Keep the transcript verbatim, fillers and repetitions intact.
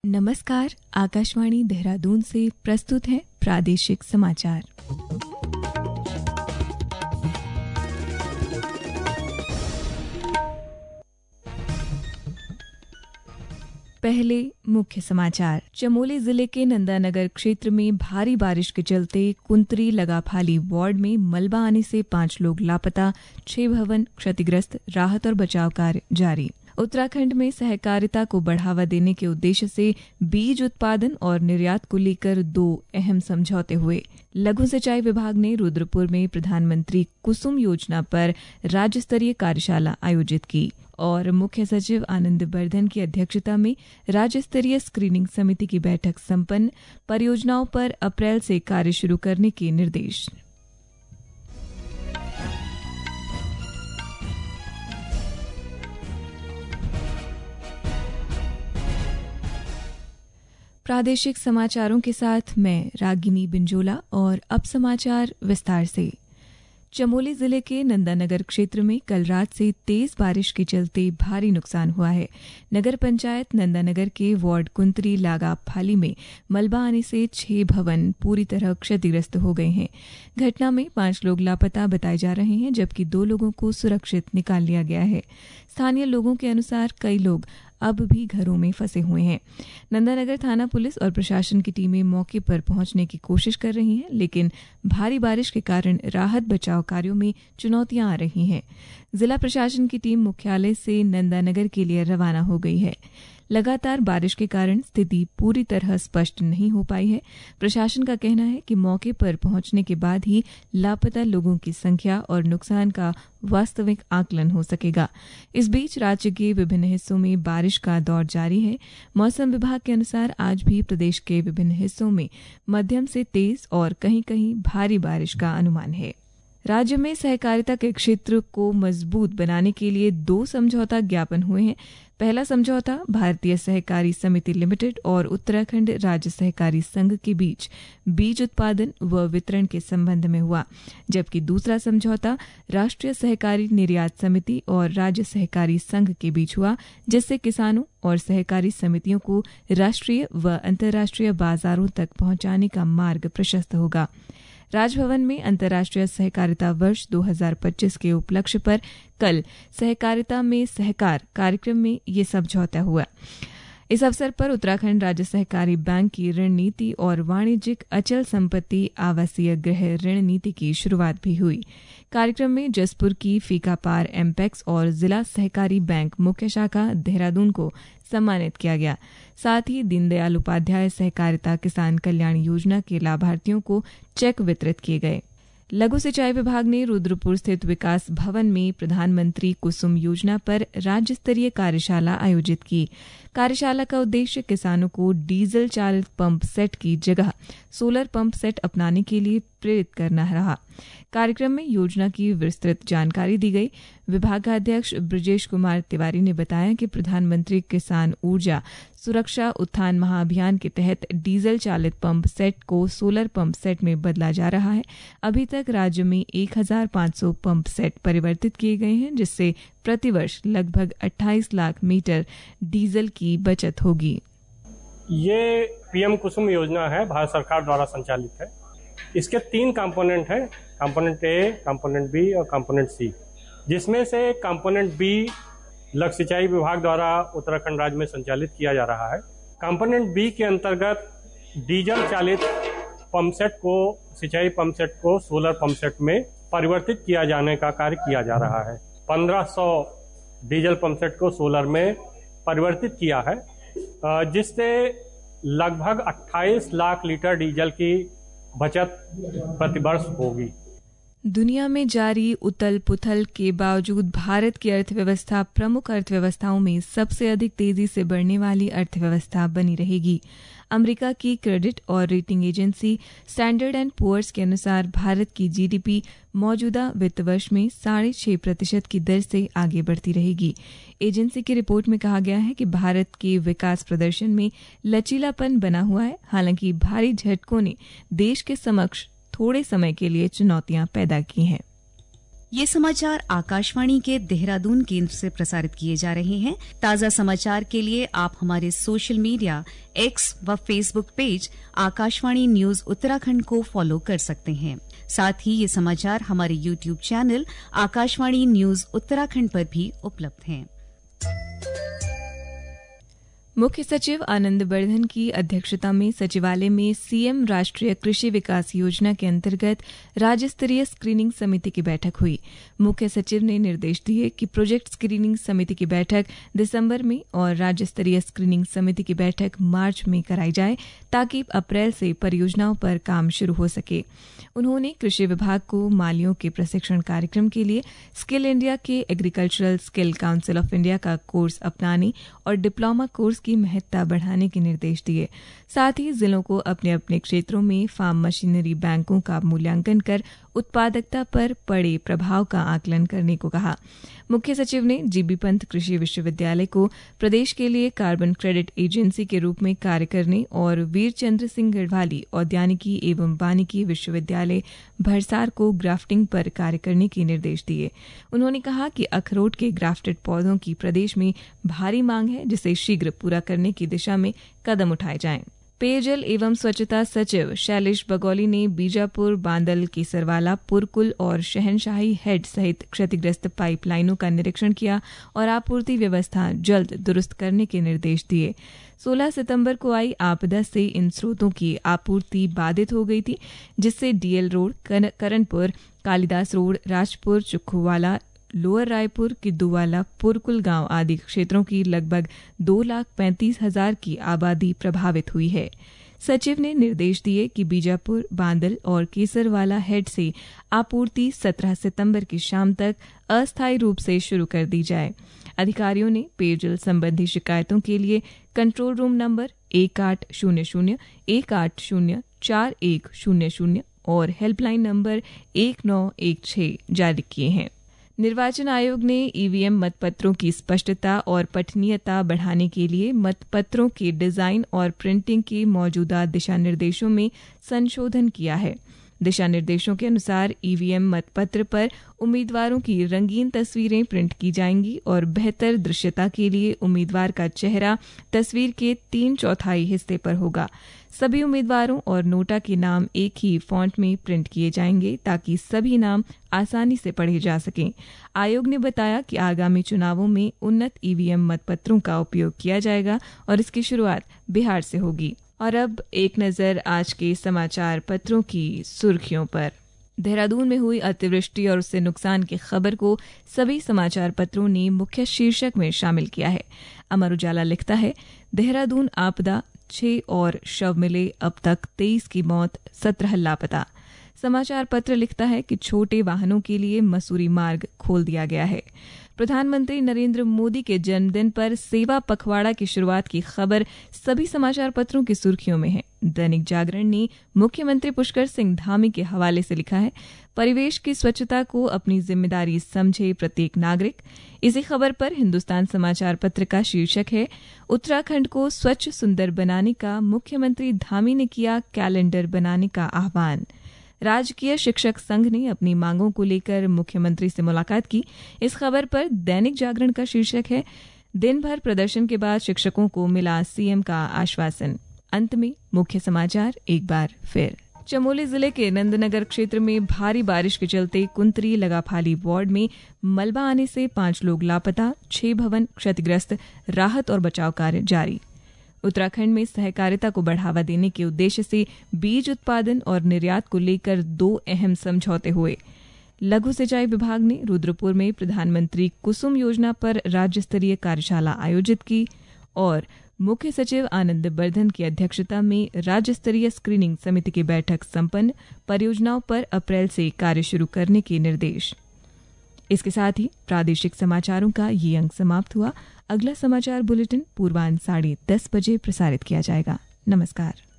नमस्कार, आकाशवाणी देहरादून से प्रस्तुत है प्रादेशिक समाचार। पहले मुख्य समाचार। चमोली जिले के नंदानगर क्षेत्र में भारी बारिश के चलते कुंतरी लगाफाली वार्ड में मलबा आने से पांच लोग लापता, छह भवन क्षतिग्रस्त, राहत और बचाव कार्य जारी। उत्तराखंड में सहकारिता को बढ़ावा देने के उद्देश्य से बीज उत्पादन और निर्यात को लेकर दो अहम समझौते हुए। लघु सिंचाई विभाग ने रुद्रपुर में प्रधानमंत्री कुसुम योजना पर राज्य स्तरीय कार्यशाला आयोजित की और मुख्य सचिव आनंद बर्धन की अध्यक्षता में राज्य स्तरीय स्क्रीनिंग समिति की बैठक संपन्न। परियोजनाओं पर अप्रैल से कार्य शुरू करने के निर्देश। प्रादेशिक समाचारों के साथ मैं रागिनी बिंजोला और अब समाचार विस्तार से। चमोली जिले के नंदानगर क्षेत्र में कल रात से तेज बारिश के चलते भारी नुकसान हुआ है। नगर पंचायत नंदानगर के वार्ड कुंतरी लागाफाली में मलबा आने से छह भवन पूरी तरह क्षतिग्रस्त हो गए हैं। घटना में पांच लोग लापता बताए जा रहे हैं, जबकि दो लोगों को सुरक्षित निकाल लिया गया है। स्थानीय लोगों के अनुसार कई लोग अब भी घरों में फंसे हुए हैं। नंदानगर थाना पुलिस और प्रशासन की टीमें मौके पर पहुंचने की कोशिश कर रही हैं, लेकिन भारी बारिश के कारण राहत बचाव कार्यों में चुनौतियां आ रही हैं। जिला प्रशासन की टीम मुख्यालय से नंदानगर के लिए रवाना हो गई है। लगातार बारिश के कारण स्थिति पूरी तरह स्पष्ट नहीं हो पाई है। प्रशासन का कहना है कि मौके पर पहुंचने के बाद ही लापता लोगों की संख्या और नुकसान का वास्तविक आकलन हो सकेगा। इस बीच राज्य के विभिन्न हिस्सों में बारिश का दौर जारी है। मौसम विभाग के अनुसार आज भी प्रदेश के विभिन्न हिस्सों में मध्यम से तेज और कहीं कहीं भारी बारिश का अनुमान है। राज्य में सहकारिता के क्षेत्र को मजबूत बनाने के लिए दो समझौता ज्ञापन हुए हैं। पहला समझौता भारतीय सहकारी समिति लिमिटेड और उत्तराखंड राज्य सहकारी संघ के बीच बीज उत्पादन व वितरण के संबंध में हुआ, जबकि दूसरा समझौता राष्ट्रीय सहकारी निर्यात समिति और राज्य सहकारी संघ के बीच हुआ, जिससे किसानों और सहकारी समितियों को राष्ट्रीय व अंतर्राष्ट्रीय बाजारों तक पहुंचाने का मार्ग प्रशस्त होगा। राजभवन में अंतर्राष्ट्रीय सहकारिता वर्ष दो हज़ार पच्चीस के उपलक्ष्य पर कल सहकारिता में सहकार कार्यक्रम में ये समझौता हुआ। इस अवसर पर उत्तराखंड राज्य सहकारी बैंक की ऋण नीति और वाणिज्यिक अचल संपत्ति आवासीय गृह ऋण नीति की शुरुआत भी हुई। कार्यक्रम में जसपुर की फीकापार एमपेक्स और जिला सहकारी बैंक मुख्य शाखा देहरादून को सम्मानित किया गया। साथ ही दीनदयाल उपाध्याय सहकारिता किसान कल्याण योजना के लाभार्थियों को चेक वितरित किए गए। लघु सिंचाई विभाग ने रुद्रपुर स्थित विकास भवन में प्रधानमंत्री कुसुम योजना पर राज्य स्तरीय कार्यशाला आयोजित की। कार्यशाला का उद्देश्य किसानों को डीजल चालित पंप सेट की जगह सोलर पंप सेट अपनाने के लिए प्रेरित करना रहा। कार्यक्रम में योजना की विस्तृत जानकारी दी गई। विभागाध्यक्ष ब्रजेश कुमार तिवारी ने बताया कि प्रधानमंत्री किसान ऊर्जा सुरक्षा उत्थान महाअभियान के तहत डीजल चालित पंप सेट को सोलर पंप सेट में बदला जा रहा है। अभी तक राज्य में एक हज़ार पाँच सौ पंप सेट परिवर्तित किए गए हैं, जिससे प्रतिवर्ष लगभग अट्ठाईस लाख मीटर डीजल की बचत होगी। ये पीएम कुसुम योजना है, भारत सरकार द्वारा संचालित है। इसके तीन कंपोनेंट हैं, कंपोनेंट ए, कंपोनेंट बी और कंपोनेंट सी, जिसमें से कंपोनेंट बी लघु सिंचाई विभाग द्वारा उत्तराखंड राज्य में संचालित किया जा रहा है। कंपोनेंट बी के अंतर्गत डीजल चालित पंप सेट को सिंचाई पंप सेट को सोलर पंप सेट में परिवर्तित किया जाने का कार्य किया जा रहा है। पंद्रह सौ डीजल पंप सेट को सोलर में परिवर्तित किया है, जिससे लगभग अट्ठाईस लाख लीटर डीजल की बचत प्रतिवर्ष होगी। दुनिया में जारी उथल पुथल के बावजूद भारत की अर्थव्यवस्था प्रमुख अर्थव्यवस्थाओं में सबसे अधिक तेजी से बढ़ने वाली अर्थव्यवस्था बनी रहेगी। अमेरिका की क्रेडिट और rating agency Standard and Poor's के अनुसार भारत की जीडीपी मौजूदा वित्त वर्ष में साढ़े छह प्रतिशत की दर से आगे बढ़ती रहेगी। एजेंसी की रिपोर्ट में कहा गया है कि भारत के विकास प्रदर्शन में लचीलापन बना हुआ है। हालांकि भारी झटकों ने देश के समक्ष थोड़े समय के लिए चुनौतियां पैदा की हैं। ये समाचार आकाशवाणी के देहरादून केंद्र से प्रसारित किए जा रहे हैं। ताज़ा समाचार के लिए आप हमारे सोशल मीडिया एक्स व Facebook page Akashvani news Uttarakhand को फॉलो कर सकते हैं। साथ ही ये समाचार हमारे YouTube channel Akashvani news Uttarakhand पर भी उपलब्ध हैं। मुख्य सचिव आनंद बर्धन की अध्यक्षता में सचिवालय में सीएम राष्ट्रीय कृषि विकास योजना के अंतर्गत राज्य स्तरीय स्क्रीनिंग समिति की बैठक हुई। मुख्य सचिव ने निर्देश दिए कि प्रोजेक्ट स्क्रीनिंग समिति की बैठक दिसंबर में और राज्य स्तरीय स्क्रीनिंग समिति की बैठक मार्च में कराई जाए ताकि अप्रैल से परियोजनाओं पर काम शुरू हो सके। उन्होंने कृषि विभाग को मालियों के प्रशिक्षण कार्यक्रम के लिए स्किल इंडिया के agricultural skill council of India का कोर्स अपनाने और डिप्लोमा कोर्स की महत्ता बढ़ाने के निर्देश दिए। साथ ही जिलों को अपने अपने क्षेत्रों में फार्म मशीनरी बैंकों का मूल्यांकन कर उत्पादकता पर पड़े प्रभाव का आकलन करने को कहा। मुख्य सचिव ने जीबी पंत कृषि विश्वविद्यालय को प्रदेश के लिए कार्बन क्रेडिट एजेंसी के रूप में कार्य करने और वीर चंद्र सिंह गढ़वाली औद्यानिकी एवं वानिकी विश्वविद्यालय भरसार को ग्राफ्टिंग पर कार्य करने के निर्देश दिए। उन्होंने कहा कि अखरोट के ग्राफ्टेड पौधों की प्रदेश में भारी मांग है, जिसे शीघ्र पूरा करने की दिशा में कदम उठाए जाएं। पेयजल एवं स्वच्छता सचिव शैलेश बगौली ने बीजापुर, बांदल, केसरवाला, पुरकुल और शहनशाही हेड सहित क्षतिग्रस्त पाइपलाइनों का निरीक्षण किया और आपूर्ति व्यवस्था जल्द दुरुस्त करने के निर्देश दिए। सोलह सितंबर को आई आपदा से इन स्रोतों की आपूर्ति बाधित हो गई थी, जिससे DL road, Karanpur, Kalidas road, Rajpur, Chukkhuwala, lower Raipur, Kidduwala, Purkul गांव आदि क्षेत्रों की लगभग दो लाख पैंतीस हजार की आबादी प्रभावित हुई है। सचिव ने निर्देश दिए कि बीजापुर, बांदल और केसरवाला हेड से आपूर्ति सत्रह सितंबर की शाम तक अस्थायी रूप से शुरू कर दी जाए। अधिकारियों ने पेयजल संबंधी शिकायतों के लिए कंट्रोल रूम नंबर एक आठ शून्य शून्य एक आठ शून्य चार एक शून्य शून्य और हेल्पलाइन नंबर एक नौ एक छह जारी किए हैं। निर्वाचन आयोग ने ईवीएम मतपत्रों की स्पष्टता और पठनीयता बढ़ाने के लिए मतपत्रों के डिजाइन और प्रिंटिंग के मौजूदा दिशा निर्देशों में संशोधन किया है। दिशा निर्देशों के अनुसार ईवीएम मतपत्र पर उम्मीदवारों की रंगीन तस्वीरें प्रिंट की जाएंगी और बेहतर दृश्यता के लिए उम्मीदवार का चेहरा तस्वीर के तीन चौथाई हिस्से पर होगा। सभी उम्मीदवारों और नोटा के नाम एक ही फॉन्ट में प्रिंट किए जाएंगे ताकि सभी नाम आसानी से पढ़े जा सकें। आयोग ने बताया कि आगामी चुनावों में उन्नत ईवीएम मतपत्रों का उपयोग किया जाएगा और इसकी शुरुआत बिहार से होगी। और अब एक नजर आज के समाचार पत्रों की सुर्खियों पर। देहरादून में हुई अतिवृष्टि और उससे नुकसान की खबर को सभी समाचार पत्रों ने मुख्य शीर्षक में शामिल किया है। अमर उजाला लिखता है, देहरादून आपदा, छह और शव मिले, अब तक तेईस की मौत, सत्रह लापता। समाचार पत्र लिखता है कि छोटे वाहनों के लिए मसूरी मार्ग खोल दिया गया है। प्रधानमंत्री नरेंद्र मोदी के जन्मदिन पर सेवा पखवाड़ा की शुरुआत की खबर सभी समाचार पत्रों की सुर्खियों में है। दैनिक जागरण ने मुख्यमंत्री पुष्कर सिंह धामी के हवाले से लिखा है, परिवेश की स्वच्छता को अपनी जिम्मेदारी समझे प्रत्येक नागरिक। इसी खबर पर हिंदुस्तान समाचार पत्र का शीर्षक है, उत्तराखंड को स्वच्छ सुंदर बनाने का मुख्यमंत्री धामी ने किया कैलेंडर बनाने का आह्वान। राजकीय शिक्षक संघ ने अपनी मांगों को लेकर मुख्यमंत्री से मुलाकात की। इस खबर पर दैनिक जागरण का शीर्षक है, दिन भर प्रदर्शन के बाद शिक्षकों को मिला सीएम का आश्वासन। अंत में मुख्य समाचार एक बार फिर। चमोली जिले के नंदनगर क्षेत्र में भारी बारिश के चलते कुंतरी लगाफाली वार्ड में मलबा आने से पांच लोग लापता, छह भवन क्षतिग्रस्त, राहत और बचाव कार्य जारी। उत्तराखंड में सहकारिता को बढ़ावा देने के उद्देश्य से बीज उत्पादन और निर्यात को लेकर दो अहम समझौते हुए। लघु सिंचाई विभाग ने रुद्रपुर में प्रधानमंत्री कुसुम योजना पर राज्य स्तरीय कार्यशाला आयोजित की और मुख्य सचिव आनंद बर्धन की अध्यक्षता में राज्य स्तरीय स्क्रीनिंग समिति की बैठक संपन्न, परियोजनाओं पर अप्रैल से कार्य शुरू करने के निर्देश। इसके साथ ही प्रादेशिक समाचारों का ये अंक समाप्त हुआ। अगला समाचार बुलेटिन पूर्वाह्न साढ़े दस बजे प्रसारित किया जाएगा। नमस्कार।